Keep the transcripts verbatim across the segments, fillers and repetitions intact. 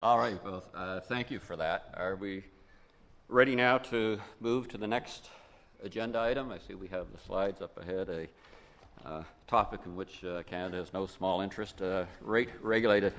All right, well, uh, thank you for that. Are we ready now to move to the next agenda item? I see we have the slides up ahead, a uh, topic in which uh, Canada has no small interest, uh, rate regulated.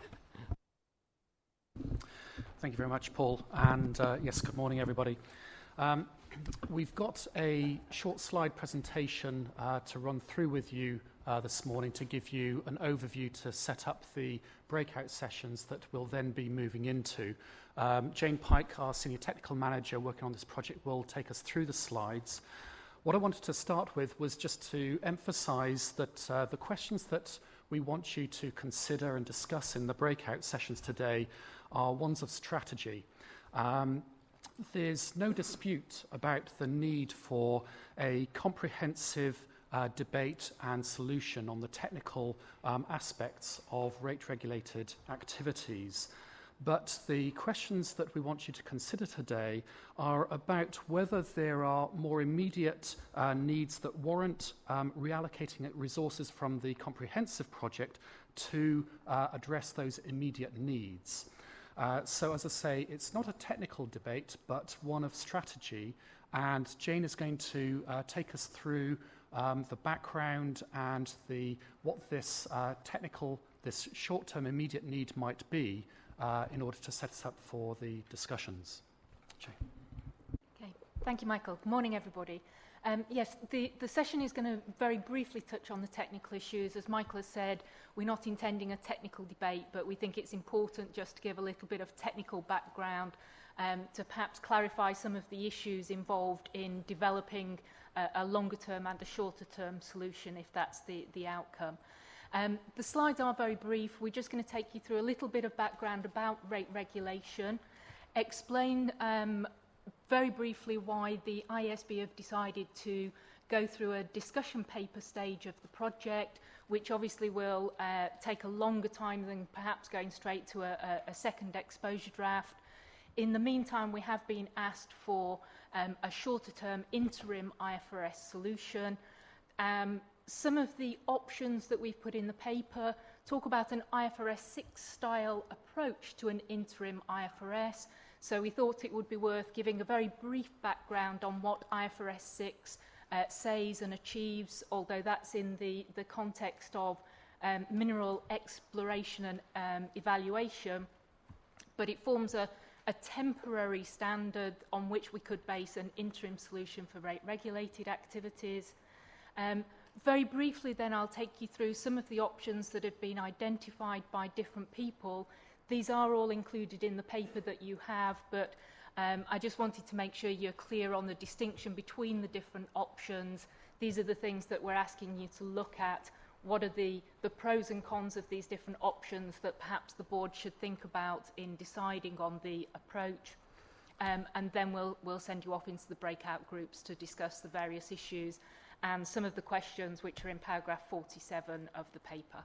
Thank you very much, Paul. And uh, yes, good morning, everybody. Um, we've got a short slide presentation uh, to run through with you uh, this morning to give you an overview to set up the breakout sessions that we'll then be moving into. Um, Jane Pike, our Senior Technical Manager working on this project, will take us through the slides. What I wanted to start with was just to emphasize that uh, the questions that we want you to consider and discuss in the breakout sessions today are ones of strategy. Um, there's no dispute about the need for a comprehensive uh, debate and solution on the technical um, aspects of rate-regulated activities. But the questions that we want you to consider today are about whether there are more immediate uh, needs that warrant um, reallocating resources from the comprehensive project to uh, address those immediate needs. Uh, so, as I say, it's not a technical debate, but one of strategy. And Jane is going to uh, take us through um, the background and the what this uh, technical, this short-term immediate need might be uh, in order to set us up for the discussions. Jane. Okay, thank you, Michael. Good morning, everybody. Um, yes, the, the session is going to very briefly touch on the technical issues. As Michael has said, we're not intending a technical debate, but we think it's important just to give a little bit of technical background um, to perhaps clarify some of the issues involved in developing a, a longer-term and a shorter-term solution, if that's the, the outcome. Um, the slides are very brief. We're just going to take you through a little bit of background about rate regulation, explain um, very briefly why the I S B have decided to go through a discussion paper stage of the project, which obviously will uh, take a longer time than perhaps going straight to a, a, a second exposure draft. In the meantime, we have been asked for um, a shorter-term interim I F R S solution. Um, some of the options that we've put in the paper talk about an I F R S six style approach to an interim I F R S. So we thought it would be worth giving a very brief background on what I F R S six uh, says and achieves, although that's in the, the context of um, mineral exploration and um, evaluation. But it forms a, a temporary standard on which we could base an interim solution for rate-regulated activities. Um, very briefly then, I'll take you through some of the options that have been identified by different people. These are all included in the paper that you have, but um, I just wanted to make sure you're clear on the distinction between the different options. These are the things that we're asking you to look at. What are the, the pros and cons of these different options that perhaps the board should think about in deciding on the approach? Um, and then we'll, we'll send you off into the breakout groups to discuss the various issues and some of the questions which are in paragraph forty-seven of the paper.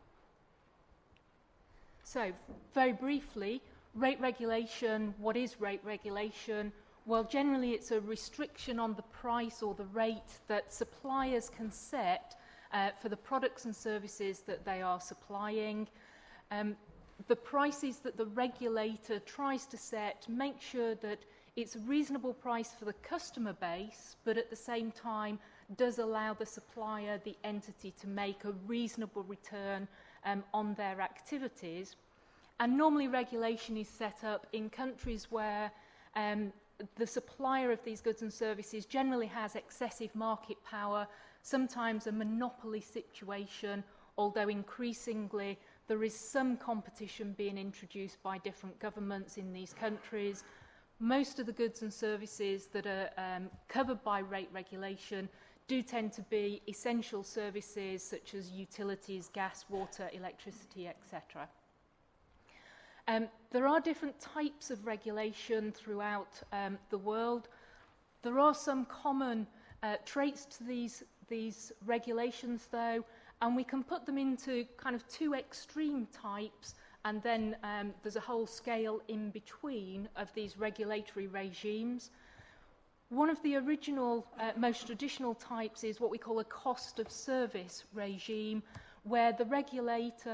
So, very briefly, rate regulation. What is rate regulation? Well, generally it's a restriction on the price or the rate that suppliers can set uh, for the products and services that they are supplying. Um, the prices that the regulator tries to set make sure that it's a reasonable price for the customer base, but at the same time does allow the supplier, the entity, to make a reasonable return um, on their activities. And normally regulation is set up in countries where um, the supplier of these goods and services generally has excessive market power, sometimes a monopoly situation, although increasingly there is some competition being introduced by different governments in these countries. Most of the goods and services that are um, covered by rate regulation do tend to be essential services such as utilities, gas, water, electricity, et cetera. Um, there are different types of regulation throughout um, the world. There are some common uh, traits to these, these regulations, though, and we can put them into kind of two extreme types, and then um, there's a whole scale in between of these regulatory regimes. One of the original, uh, most traditional types is what we call a cost of service regime, where the regulator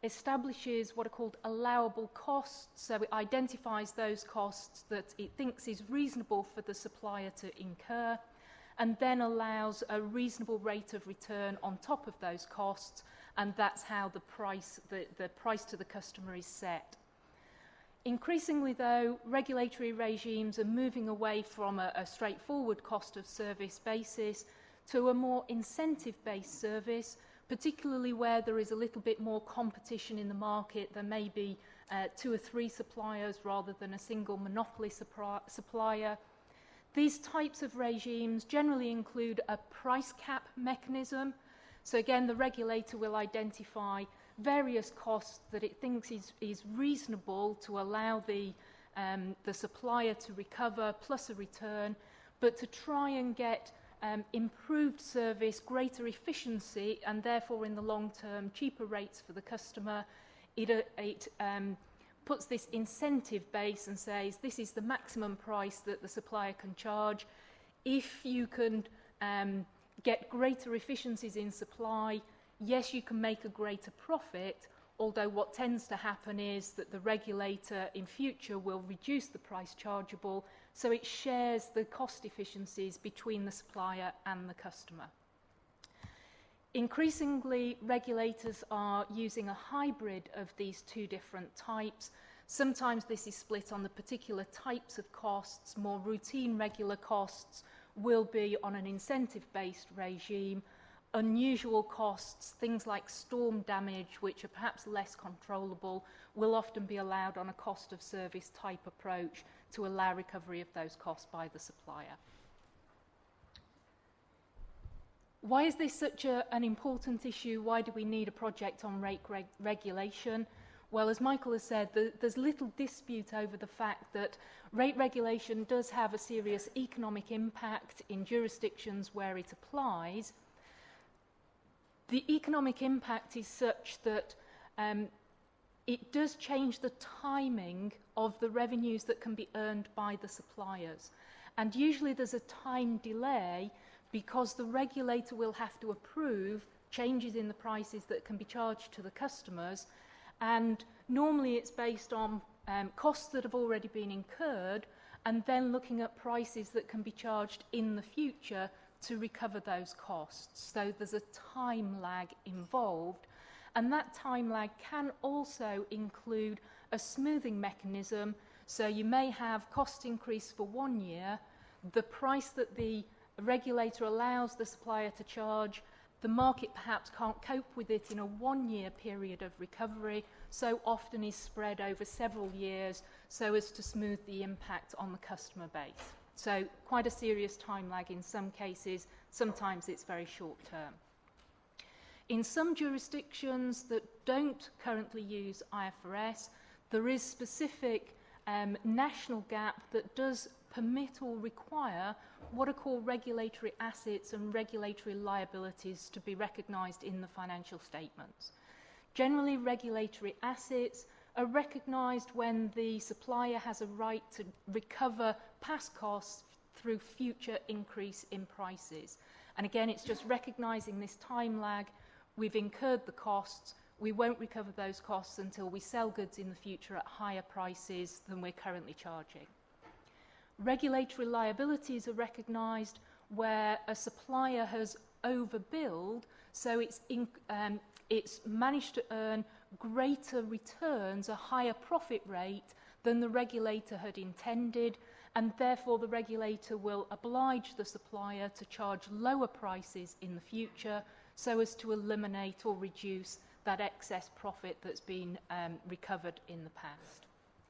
establishes what are called allowable costs, so it identifies those costs that it thinks is reasonable for the supplier to incur, and then allows a reasonable rate of return on top of those costs, and that's how the price, the, the price to the customer is set. Increasingly, though, regulatory regimes are moving away from a, a straightforward cost of service basis to a more incentive-based service, particularly where there is a little bit more competition in the market. There may be uh, two or three suppliers rather than a single monopoly supri- supplier. These types of regimes generally include a price cap mechanism. So again, the regulator will identify various costs that it thinks is, is reasonable to allow the, um, the supplier to recover plus a return, but to try and get um, improved service, greater efficiency, and therefore in the long term cheaper rates for the customer. It, uh, it um, puts this incentive base and says this is the maximum price that the supplier can charge. If you can um, get greater efficiencies in supply, yes, you can make a greater profit, although what tends to happen is that the regulator in future will reduce the price chargeable, so it shares the cost efficiencies between the supplier and the customer. Increasingly, regulators are using a hybrid of these two different types. Sometimes this is split on the particular types of costs. More routine, regular costs will be on an incentive-based regime. Unusual costs, things like storm damage, which are perhaps less controllable, will often be allowed on a cost of service type approach to allow recovery of those costs by the supplier. Why is this such a, an important issue? Why do we need a project on rate reg- regulation? Well, as Michael has said, the, there's little dispute over the fact that rate regulation does have a serious economic impact in jurisdictions where it applies. The economic impact is such that um, it does change the timing of the revenues that can be earned by the suppliers. And usually there's a time delay because the regulator will have to approve changes in the prices that can be charged to the customers. And normally it's based on um, costs that have already been incurred and then looking at prices that can be charged in the future to recover those costs. So there's a time lag involved, and that time lag can also include a smoothing mechanism. So you may have cost increase for one year, the price that the regulator allows the supplier to charge, the market perhaps can't cope with it in a one-year period of recovery, so often is spread over several years so as to smooth the impact on the customer base. So quite a serious time lag in some cases. Sometimes it's very short term. In some jurisdictions that don't currently use I F R S, there is specific um, national gap that does permit or require what are called regulatory assets and regulatory liabilities to be recognised in the financial statements. Generally, regulatory assets are recognised when the supplier has a right to recover past costs through future increase in prices. And again, it's just recognising this time lag. We've incurred the costs. We won't recover those costs until we sell goods in the future at higher prices than we're currently charging. Regulatory liabilities are recognised where a supplier has overbilled, so it's, in, um, it's managed to earn greater returns, a higher profit rate than the regulator had intended, and therefore the regulator will oblige the supplier to charge lower prices in the future so as to eliminate or reduce that excess profit that's been um, recovered in the past.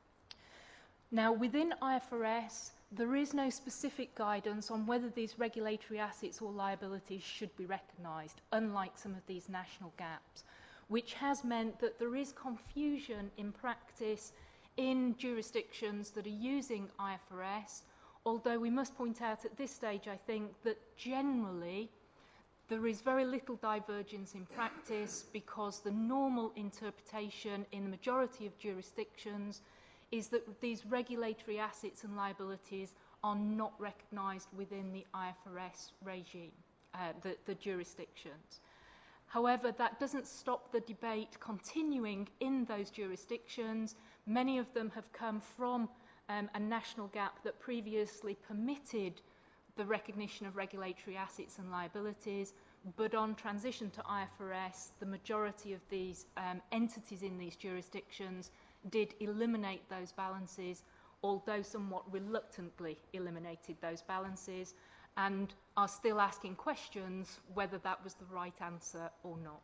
Now, within I F R S, there is no specific guidance on whether these regulatory assets or liabilities should be recognised, unlike some of these national gaps, which has meant that there is confusion in practice in jurisdictions that are using I F R S, although we must point out at this stage, I think, that generally there is very little divergence in practice because the normal interpretation in the majority of jurisdictions is that these regulatory assets and liabilities are not recognised within the I F R S regime, uh, the, the jurisdictions. However, that doesn't stop the debate continuing in those jurisdictions. Many of them have come from um, a national gap that previously permitted the recognition of regulatory assets and liabilities, but on transition to I F R S, the majority of these um, entities in these jurisdictions did eliminate those balances, although somewhat reluctantly eliminated those balances, and are still asking questions whether that was the right answer or not.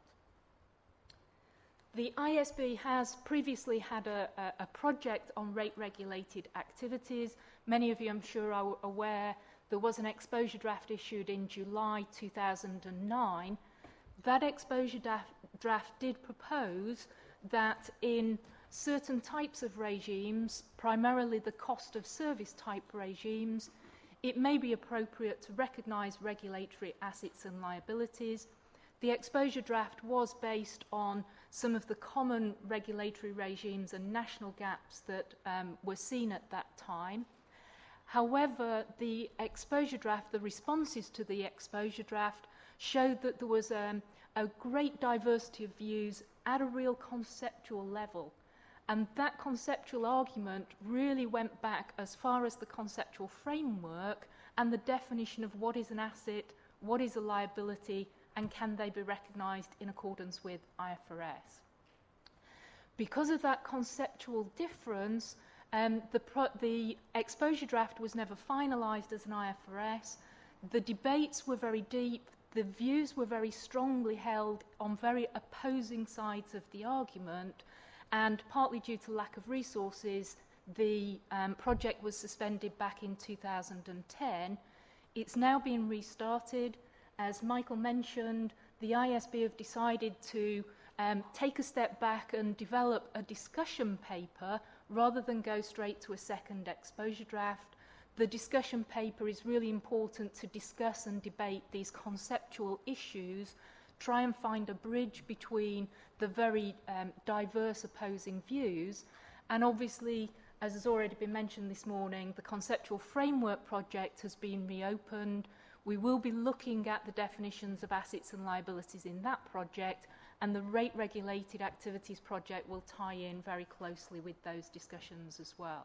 The I S B has previously had a, a, a project on rate-regulated activities. Many of you, I'm sure, are aware there was an exposure draft issued in July two thousand nine. That exposure draft, draft did propose that in certain types of regimes, primarily the cost of service type regimes, it may be appropriate to recognise regulatory assets and liabilities. The exposure draft was based on some of the common regulatory regimes and national gaps that um, were seen at that time. However, the exposure draft, the responses to the exposure draft, showed that there was um, a great diversity of views at a real conceptual level. And that conceptual argument really went back as far as the conceptual framework and the definition of what is an asset, what is a liability, and can they be recognised in accordance with I F R S. Because of that conceptual difference, um, the, pro the exposure draft was never finalised as an I F R S. The debates were very deep. The views were very strongly held on very opposing sides of the argument, and partly due to lack of resources, the um, project was suspended back in two thousand ten. It's now been restarted. As Michael mentioned, the I S B have decided to um, take a step back and develop a discussion paper rather than go straight to a second exposure draft. The discussion paper is really important to discuss and debate these conceptual issues, try and find a bridge between the very um, diverse opposing views, and obviously, as has already been mentioned this morning, the conceptual framework project has been reopened. We will be looking at the definitions of assets and liabilities in that project, and the rate regulated activities project will tie in very closely with those discussions as well.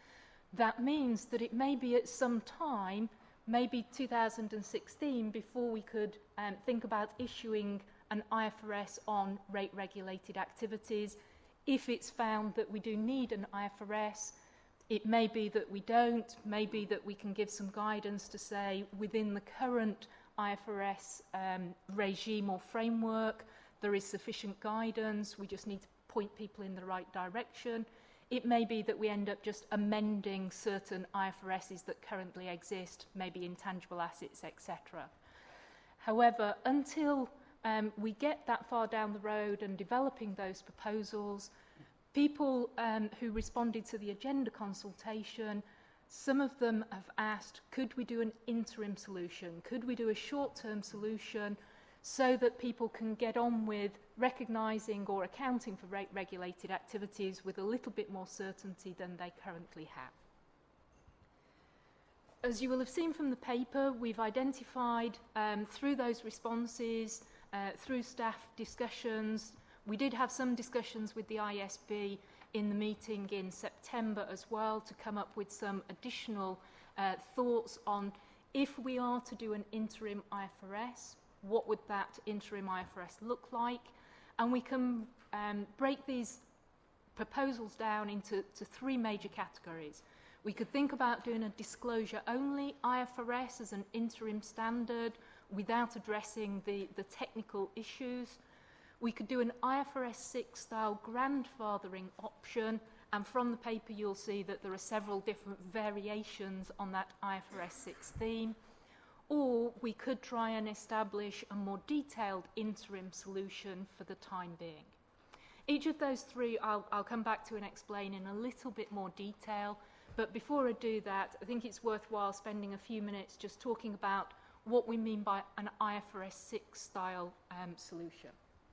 That means that it may be at some time, maybe two thousand sixteen, before we could um, think about issuing an I F R S on rate regulated activities. If it's found that we do need an I F R S, it may be that we don't, maybe that we can give some guidance to say within the current I F R S um, regime or framework, there is sufficient guidance, we just need to point people in the right direction. It may be that we end up just amending certain I F R Ss that currently exist, maybe intangible assets, et cetera. However, until um, we get that far down the road and developing those proposals, people um, who responded to the agenda consultation, some of them have asked, could we do an interim solution? Could we do a short-term solution so that people can get on with recognising or accounting for rate-regulated activities with a little bit more certainty than they currently have? As you will have seen from the paper, we've identified um, through those responses, uh, through staff discussions. We did have some discussions with the I S B in the meeting in September as well to come up with some additional uh, thoughts on if we are to do an interim I F R S, what would that interim I F R S look like? And we can um, break these proposals down into to three major categories. We could think about doing a disclosure-only I F R S as an interim standard without addressing the, the technical issues. We could do an I F R S six style grandfathering option, and from the paper you'll see that there are several different variations on that I F R S six theme. Or we could try and establish a more detailed interim solution for the time being. Each of those three I'll, I'll come back to and explain in a little bit more detail, but before I do that, I think it's worthwhile spending a few minutes just talking about what we mean by an I F R S six style um, solution.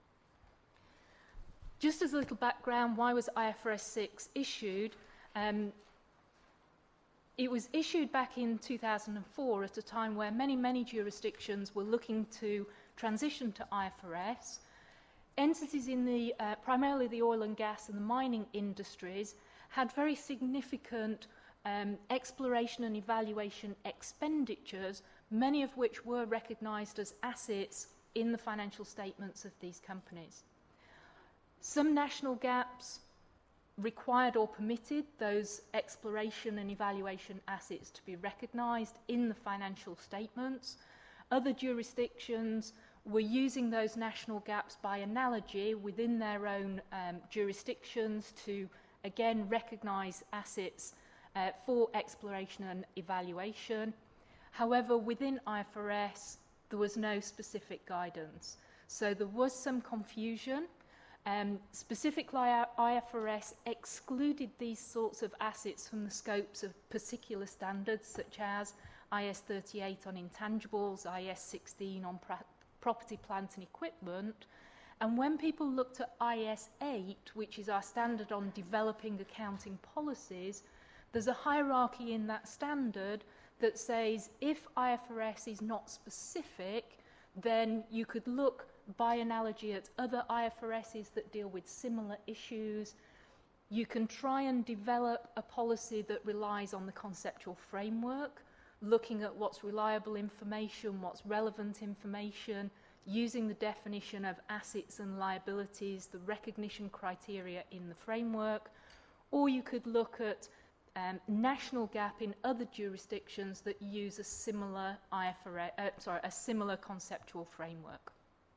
Just as a little background, why was I F R S six issued? Um, it was issued back in two thousand four at a time where many, many jurisdictions were looking to transitioned to I F R S, entities in the, uh, primarily the oil and gas and the mining industries had very significant um, exploration and evaluation expenditures, many of which were recognised as assets in the financial statements of these companies. Some national gaps required or permitted those exploration and evaluation assets to be recognised in the financial statements. Other jurisdictions were using those national gaps by analogy within their own um, jurisdictions to, again, recognise assets uh, for exploration and evaluation. However, within I F R S, there was no specific guidance. So there was some confusion. Um, specifically, I F R S excluded these sorts of assets from the scopes of particular standards, such as I S thirty-eight on intangibles, I S sixteen on pra property, plant and equipment. And when people looked at I S eight, which is our standard on developing accounting policies, there's a hierarchy in that standard that says if I F R S is not specific, then you could look by analogy at other I F R Ss that deal with similar issues. You can try and develop a policy that relies on the conceptual framework, looking at what's reliable information, what's relevant information, using the definition of assets and liabilities, the recognition criteria in the framework, or you could look at um, national gap in other jurisdictions that use a similar I F R S, uh, sorry, a similar conceptual framework.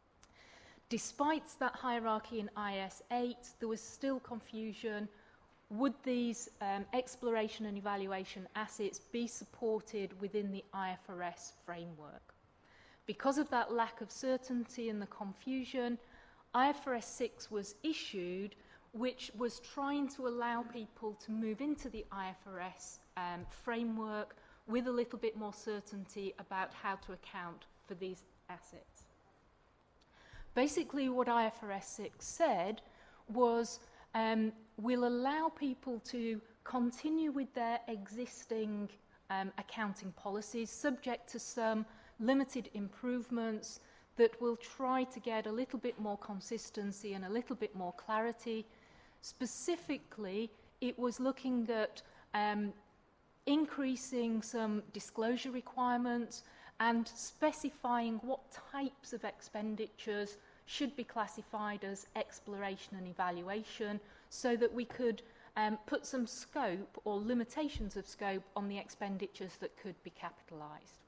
Despite that hierarchy in I S eight, there was still confusion. Would these um, exploration and evaluation assets be supported within the I F R S framework? Because of that lack of certainty and the confusion, I F R S six was issued, which was trying to allow people to move into the I F R S um, framework with a little bit more certainty about how to account for these assets. Basically, what I F R S six said was um, we'll allow people to continue with their existing um, accounting policies, subject to some limited improvements that will try to get a little bit more consistency and a little bit more clarity. Specifically, it was looking at um, increasing some disclosure requirements and specifying what types of expenditures should be classified as exploration and evaluation, so that we could um, put some scope or limitations of scope on the expenditures that could be capitalised.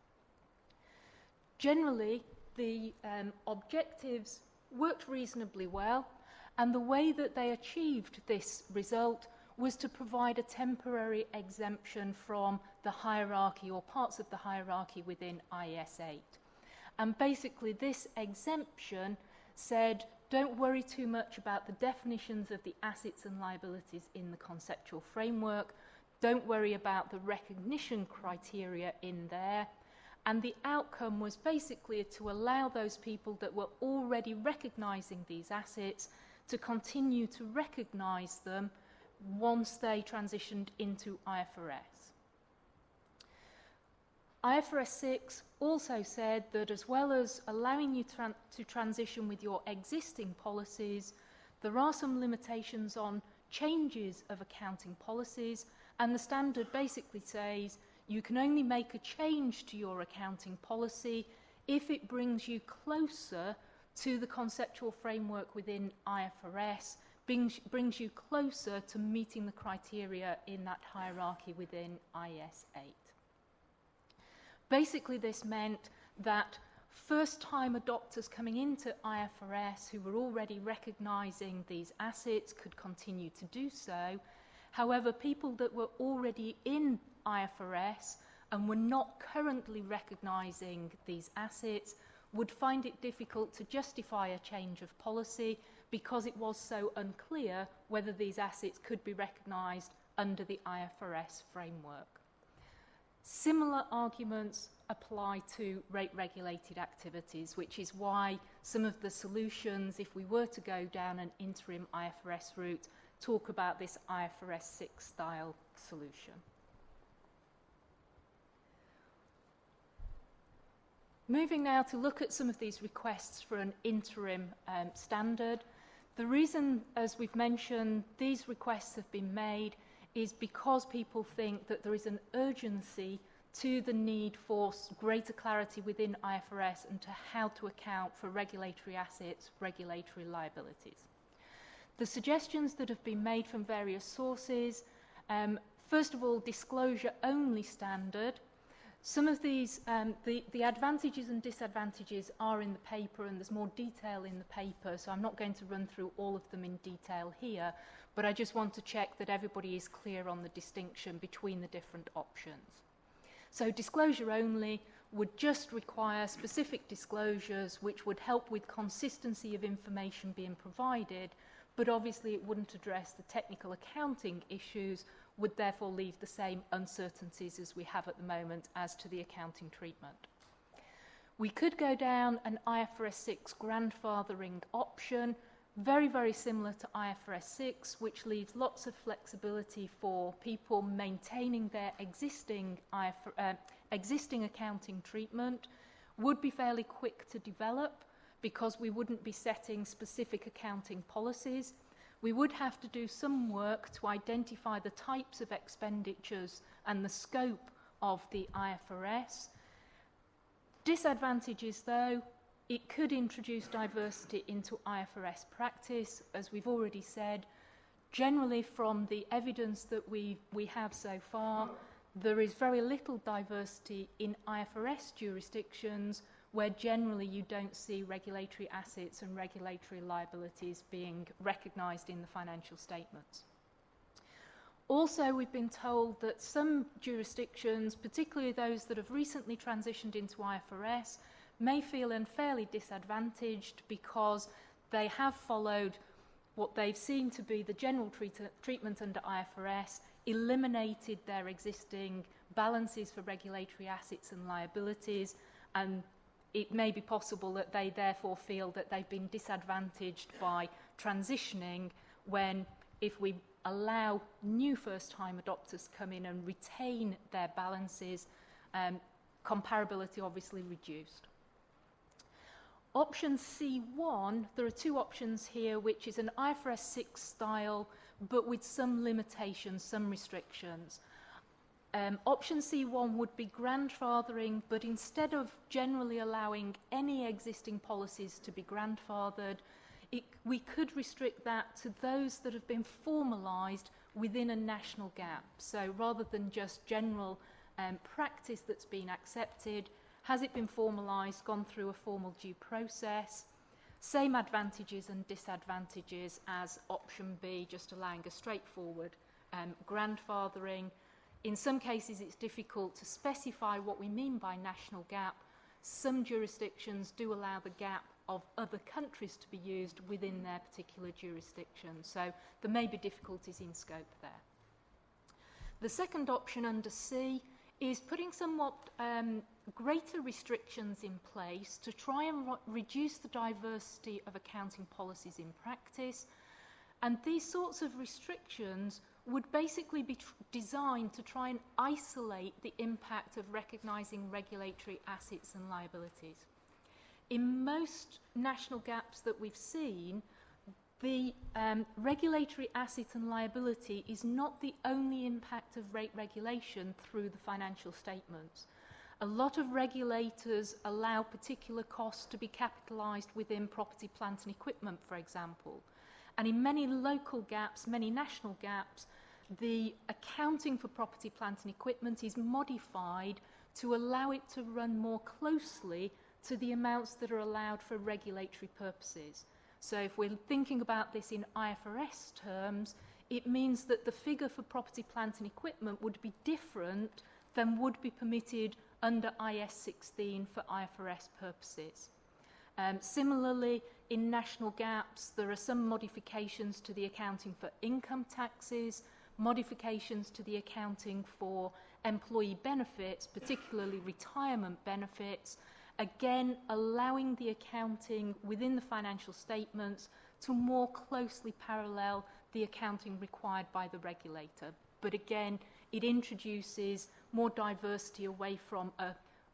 Generally, the um, objectives worked reasonably well, and the way that they achieved this result was to provide a temporary exemption from the hierarchy or parts of the hierarchy within I S eight. And basically this exemption said, don't worry too much about the definitions of the assets and liabilities in the conceptual framework, don't worry about the recognition criteria in there, and the outcome was basically to allow those people that were already recognising these assets to continue to recognise them once they transitioned into I F R S. I F R S six also said that as well as allowing you tran to transition with your existing policies, there are some limitations on changes of accounting policies, and the standard basically says you can only make a change to your accounting policy if it brings you closer to the conceptual framework within I F R S, brings, brings you closer to meeting the criteria in that hierarchy within I S eight. Basically, this meant that first-time adopters coming into I F R S who were already recognising these assets could continue to do so. However, people that were already in I F R S and were not currently recognising these assets would find it difficult to justify a change of policy because it was so unclear whether these assets could be recognised under the I F R S framework. Similar arguments apply to rate-regulated activities, which is why some of the solutions, if we were to go down an interim I F R S route, talk about this I F R S six style solution. Moving now to look at some of these requests for an interim um, standard. The reason, as we've mentioned, these requests have been made is because people think that there is an urgency to the need for greater clarity within I F R S and to how to account for regulatory assets, regulatory liabilities. The suggestions that have been made from various sources, um, first of all, disclosure-only standard. Some of these, um, the, the advantages and disadvantages are in the paper, and there's more detail in the paper, so I'm not going to run through all of them in detail here, but I just want to check that everybody is clear on the distinction between the different options. So disclosure only would just require specific disclosures which would help with consistency of information being provided, but obviously it wouldn't address the technical accounting issues, would therefore leave the same uncertainties as we have at the moment as to the accounting treatment. We could go down an I F R S six grandfathering option, very, very similar to I F R S six, which leaves lots of flexibility for people maintaining their existing, I F R S, uh, existing accounting treatment, would be fairly quick to develop because we wouldn't be setting specific accounting policies. We would have to do some work to identify the types of expenditures and the scope of the I F R S. Disadvantages, though, it could introduce diversity into I F R S practice, as we've already said. Generally, from the evidence that we, we have so far, there is very little diversity in I F R S jurisdictions where generally you don't see regulatory assets and regulatory liabilities being recognised in the financial statements. Also, we've been told that some jurisdictions, particularly those that have recently transitioned into I F R S, may feel unfairly disadvantaged because they have followed what they've seen to be the general treat treatment under I F R S, eliminated their existing balances for regulatory assets and liabilities, and it may be possible that they therefore feel that they've been disadvantaged by transitioning when, if we allow new first-time adopters come in and retain their balances, um, comparability obviously reduced. Option C one, there are two options here, which is an I F R S six style, but with some limitations, some restrictions. Um, option C one would be grandfathering, but instead of generally allowing any existing policies to be grandfathered, it, we could restrict that to those that have been formalised within a national gap. So rather than just general um, practice that's been accepted, has it been formalised, gone through a formal due process? Same advantages and disadvantages as option B, just allowing a straightforward um, grandfathering. In some cases, it's difficult to specify what we mean by national gap. Some jurisdictions do allow the gap of other countries to be used within their particular jurisdiction, so there may be difficulties in scope there. The second option under C is putting somewhat um, greater restrictions in place to try and reduce the diversity of accounting policies in practice, and these sorts of restrictions would basically be designed to try and isolate the impact of recognising regulatory assets and liabilities. In most national gaps that we've seen, the um, regulatory asset and liability is not the only impact of rate regulation through the financial statements. A lot of regulators allow particular costs to be capitalised within property, plant and equipment, for example. And in many local gaps, many national gaps, the accounting for property, plant and equipment is modified to allow it to run more closely to the amounts that are allowed for regulatory purposes. So if we're thinking about this in I F R S terms, it means that the figure for property, plant and equipment would be different than would be permitted under I S sixteen for I F R S purposes. Um, similarly, in national gaps, there are some modifications to the accounting for income taxes, modifications to the accounting for employee benefits, particularly retirement benefits, again allowing the accounting within the financial statements to more closely parallel the accounting required by the regulator. But again, it introduces more diversity away from a,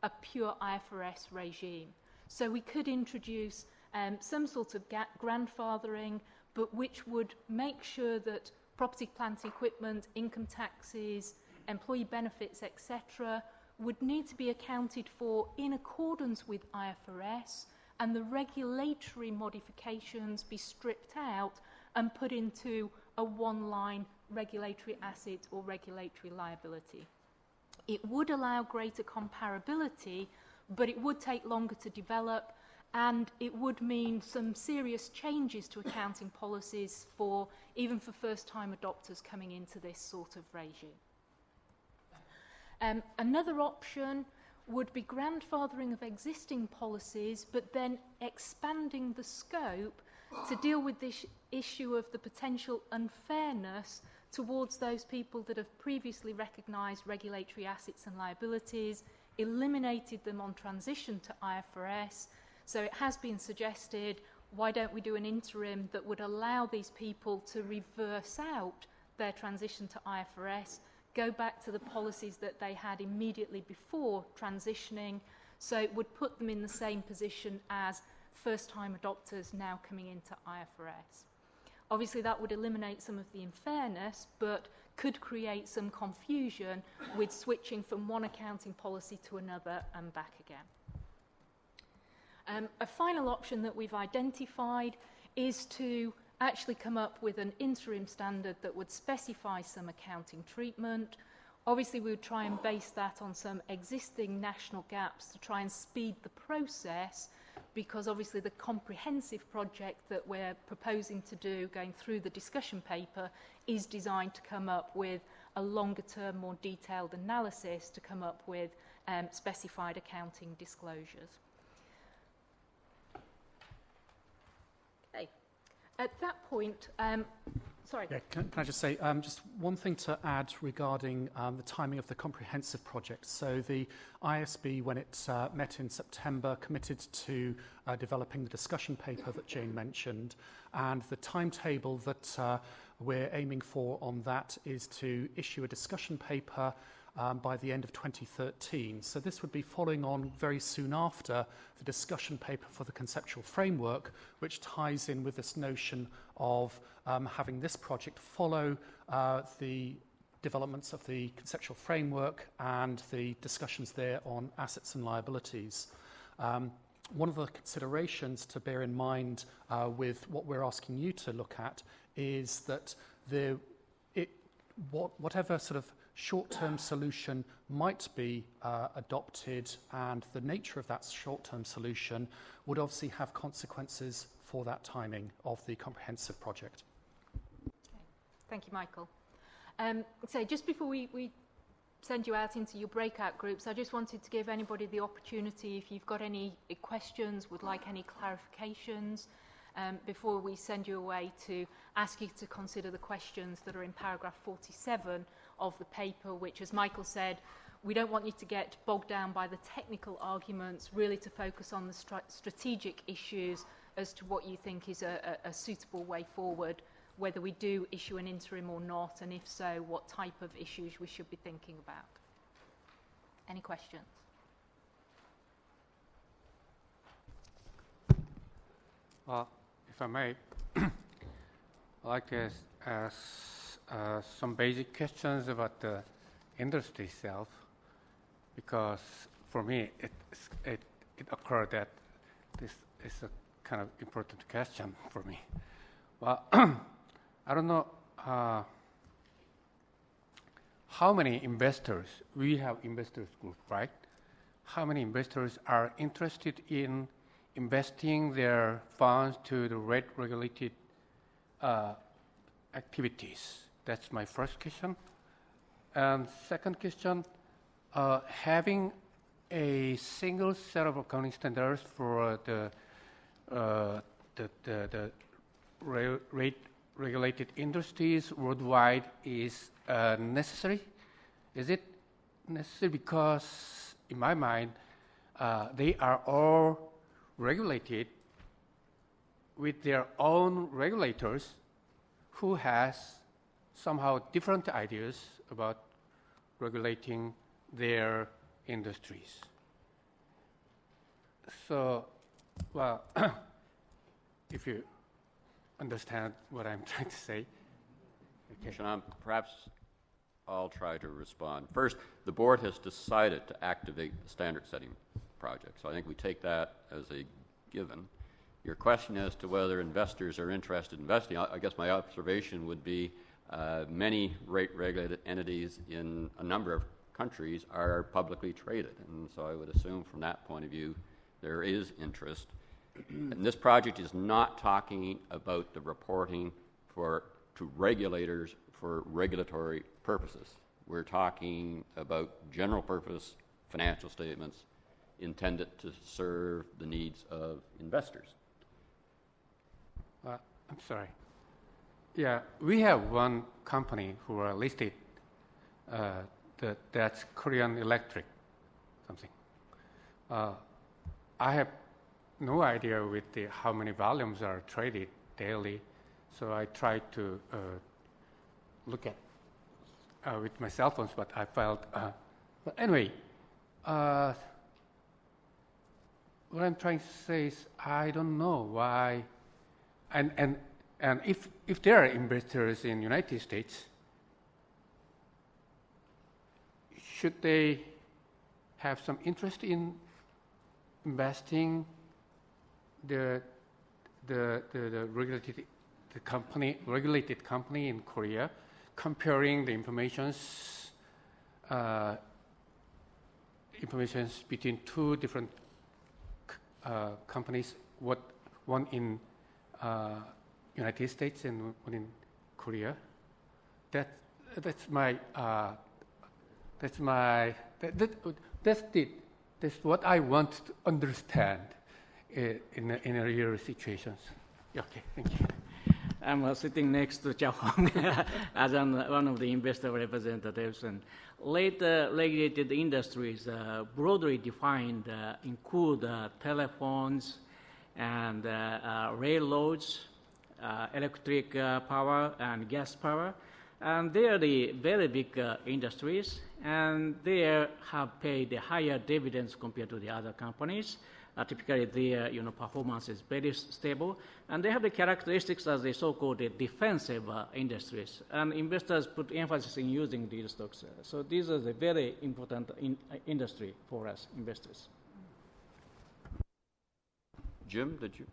a pure I F R S regime. So we could introduce um, some sort of ga- grandfathering, but which would make sure that property, plant, equipment, income taxes, employee benefits, et cetera, would need to be accounted for in accordance with I F R S, and the regulatory modifications be stripped out and put into a one-line regulatory asset or regulatory liability. It would allow greater comparability, but it would take longer to develop, and it would mean some serious changes to accounting policies for even for first-time adopters coming into this sort of regime. Um, another option would be grandfathering of existing policies, but then expanding the scope to deal with this issue of the potential unfairness towards those people that have previously recognised regulatory assets and liabilities, eliminated them on transition to I F R S. So it has been suggested, why don't we do an interim that would allow these people to reverse out their transition to I F R S, go back to the policies that they had immediately before transitioning, so it would put them in the same position as first-time adopters now coming into I F R S. Obviously that would eliminate some of the unfairness, but could create some confusion with switching from one accounting policy to another and back again. Um, a final option that we've identified is to actually come up with an interim standard that would specify some accounting treatment. Obviously, we would try and base that on some existing national gaps to try and speed the process, because obviously the comprehensive project that we're proposing to do, going through the discussion paper, is designed to come up with a longer term, more detailed analysis to come up with um, specified accounting disclosures. Okay. At that point, um, sorry. Yeah, can, can I just say, um, just one thing to add regarding um, the timing of the comprehensive project. So the I S B, when it uh, met in September, committed to uh, developing the discussion paper that Jane mentioned, and the timetable that uh, we're aiming for on that is to issue a discussion paper Um, by the end of twenty thirteen. So this would be following on very soon after the discussion paper for the conceptual framework, which ties in with this notion of um, having this project follow uh, the developments of the conceptual framework and the discussions there on assets and liabilities. Um, one of the considerations to bear in mind uh, with what we're asking you to look at is that the, it, what, whatever sort of short-term solution might be uh, adopted, and the nature of that short-term solution would obviously have consequences for that timing of the comprehensive project. Okay. Thank you, Michael. Um, so just before we, we send you out into your breakout groups, I just wanted to give anybody the opportunity, if you've got any questions, would like any clarifications, um, before we send you away, to ask you to consider the questions that are in paragraph forty-seven of the paper, which, as Michael said, we don't want you to get bogged down by the technical arguments, really to focus on the strat strategic issues as to what you think is a, a, a suitable way forward, whether we do issue an interim or not, and if so, what type of issues we should be thinking about. Any questions? Well, if I may, I'd like to ask, ask uh, some basic questions about the industry itself, because for me it, it, it occurred that this is a kind of important question for me. Well, I don't know uh, how many investors, we have investors group, right? How many investors are interested in investing their funds to the rate regulated uh, activities? That's my first question. And second question, uh, having a single set of accounting standards for uh, the, uh, the, the, the ra rate regulated industries worldwide is uh, necessary? Is it necessary? Because in my mind, uh, they are all regulated with their own regulators who has somehow different ideas about regulating their industries. So, well, if you understand what I'm trying to say. Okay. Sean, perhaps I'll try to respond. First, the board has decided to activate the standard setting project, so I think we take that as a given. Your question as to whether investors are interested in investing, I guess my observation would be uh, many rate-regulated entities in a number of countries are publicly traded, and so I would assume from that point of view there is interest. And this project is not talking about the reporting for to regulators for regulatory purposes. We're talking about general purpose financial statements intended to serve the needs of investors. Uh, I'm sorry. Yeah, we have one company who are listed. Uh, that, that's Korean Electric, something. Uh, I have no idea with the, how many volumes are traded daily, so I tried to uh, look at uh, with my cell phones, but I felt. Uh, but anyway, uh, what I'm trying to say is I don't know why, and and and if if there are investors in United States, should they have some interest in investing the the the, the regulated the company regulated company in Korea, comparing the informations uh, informations between two different uh, companies, what one in uh, United States and one in Korea. That that's my uh, that's my that, that that's the that's what I want to understand in in, in real situations. Okay, thank you. I'm uh, sitting next to Chao Hong as an, one of the investor representatives. And late uh, regulated industries, uh, broadly defined, uh, include uh, telephones and uh, uh, railroads, uh, electric uh, power and gas power. And they are the very big uh, industries, and they have paid higher dividends compared to the other companies. Uh, typically, their you know, performance is very stable, and they have the characteristics as the so-called uh, defensive uh, industries. And investors put emphasis in using these stocks. Uh, so these are the very important in, uh, industry for us investors. Jim, did you?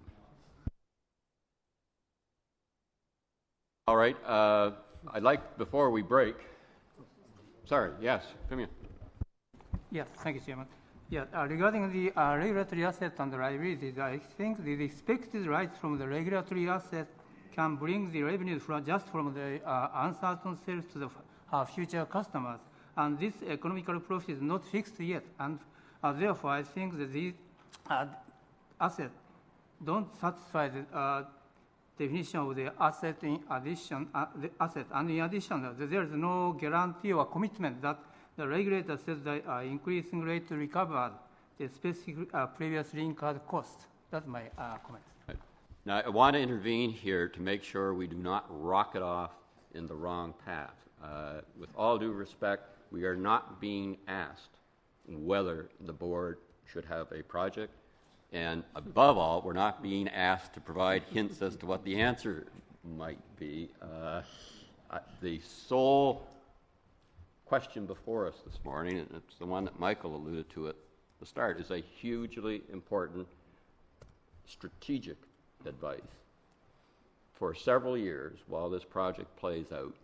All right. Uh, I'd like, before we break, sorry, yes, come here. Yes, thank you, Chairman. Yeah, uh, regarding the uh, regulatory assets and liabilities, I think the expected rights from the regulatory asset can bring the revenues from just from the uh, uncertain sales to the uh, future customers. And this economical profit is not fixed yet. And uh, therefore, I think that these uh, assets don't satisfy the uh, definition of the asset in addition, uh, the asset. And in addition, there is no guarantee or commitment that the regulator says that uh, increasing rate to recover the specific uh, previously incurred cost. That's my uh, comment. Right. Now, I want to intervene here to make sure we do not rocket off in the wrong path. Uh, with all due respect, we are not being asked whether the board should have a project. And above all, we're not being asked to provide hints as to what the answer might be. Uh, uh, the sole question before us this morning, and it's the one that Michael alluded to at the start, is a hugely important strategic advice. For several years, while this project plays out,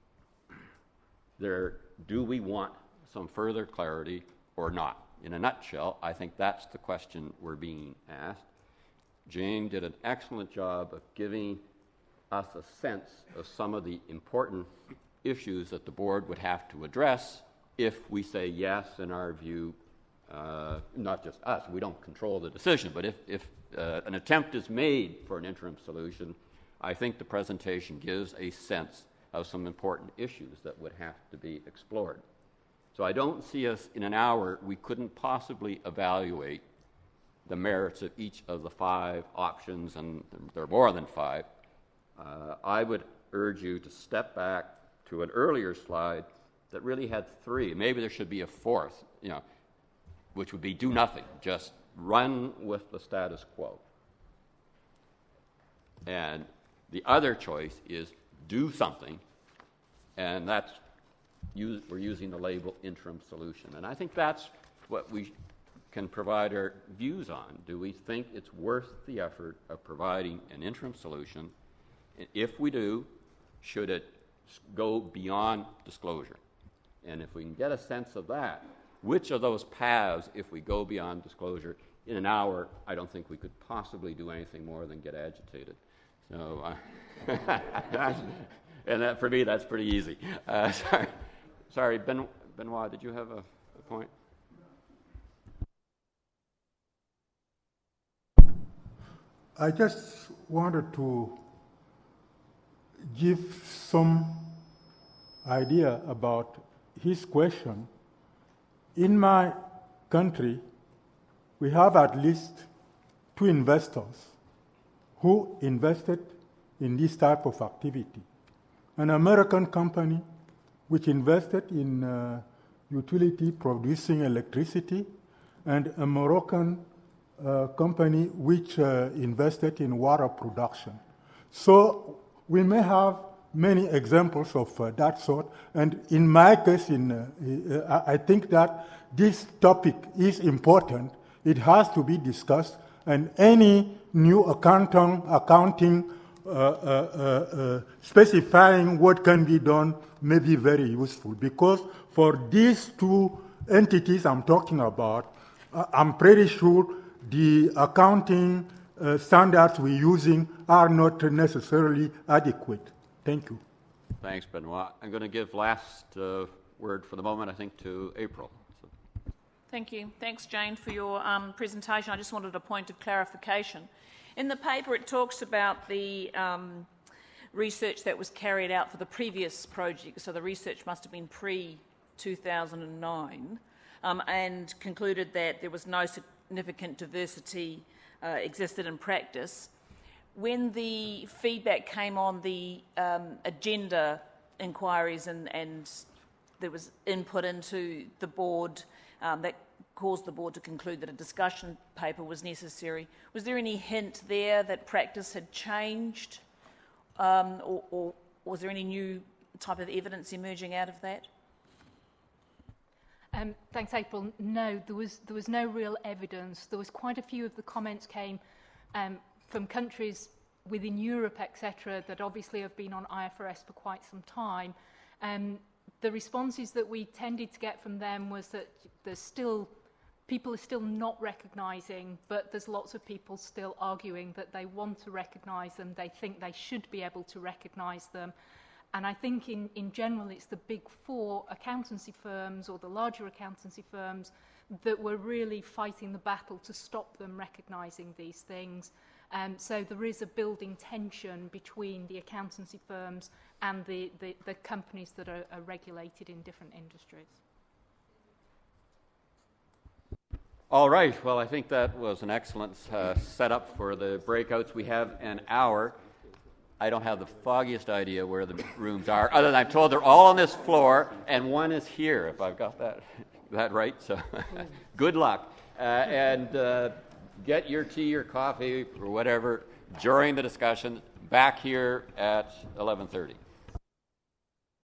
there, do we want some further clarity or not? In a nutshell, I think that's the question we're being asked. Jane did an excellent job of giving us a sense of some of the important issues that the board would have to address if we say yes, in our view, uh, not just us, we don't control the decision, but if, if uh, an attempt is made for an interim solution, I think the presentation gives a sense of some important issues that would have to be explored. So I don't see us in an hour, we couldn't possibly evaluate the merits of each of the five options, and there are more than five. Uh, I would urge you to step back to an earlier slide that really had three. Maybe there should be a fourth, you know, which would be do nothing, just run with the status quo. And the other choice is do something, and that's use, we're using the label interim solution. And I think that's what we can provide our views on. Do we think it's worth the effort of providing an interim solution? And if we do, should it go beyond disclosure? And if we can get a sense of that, which of those paths, if we go beyond disclosure, in an hour, I don't think we could possibly do anything more than get agitated. So, uh, and that, for me, that's pretty easy. Uh, sorry, sorry, ben, Benoit, did you have a, a point? I just wanted to give some idea about his question. In my country, we have at least two investors who invested in this type of activity. An American company which invested in uh, utility producing electricity, and a Moroccan uh, company which uh, invested in water production. So we may have many examples of uh, that sort, and in my case, in, uh, I think that this topic is important. It has to be discussed, and any new accounting, accounting uh, uh, uh, uh, specifying what can be done may be very useful, because for these two entities I'm talking about, uh, I'm pretty sure the accounting uh, standards we're using are not necessarily adequate. Thank you. Thanks, Benoit. I'm going to give last uh, word for the moment, I think, to April. So. Thank you. Thanks, Jane, for your um, presentation. I just wanted a point of clarification. In the paper, it talks about the um, research that was carried out for the previous project, so the research must have been pre two thousand nine, um, and concluded that there was no significant diversity uh, existed in practice. When the feedback came on the um, agenda inquiries and, and there was input into the board um, that caused the board to conclude that a discussion paper was necessary, was there any hint there that practice had changed, um, or, or was there any new type of evidence emerging out of that? Um, thanks, April. No, there was there was no real evidence. There was quite a few of the comments came um, from countries within Europe, et cetera, that obviously have been on I F R S for quite some time. Um, the responses that we tended to get from them was that there's still, people are still not recognising, but there's lots of people still arguing that they want to recognise them, they think they should be able to recognise them. And I think in, in general it's the big four accountancy firms or the larger accountancy firms that were really fighting the battle to stop them recognising these things. Um, so there is a building tension between the accountancy firms and the, the, the companies that are, are regulated in different industries. All right. Well, I think that was an excellent uh, setup for the breakouts. We have an hour. I don't have the foggiest idea where the rooms are, other than I'm told they're all on this floor, and one is here, if I've got that, that right. So good luck. Uh, and uh, get your tea or coffee or whatever during the discussion back here at eleven thirty.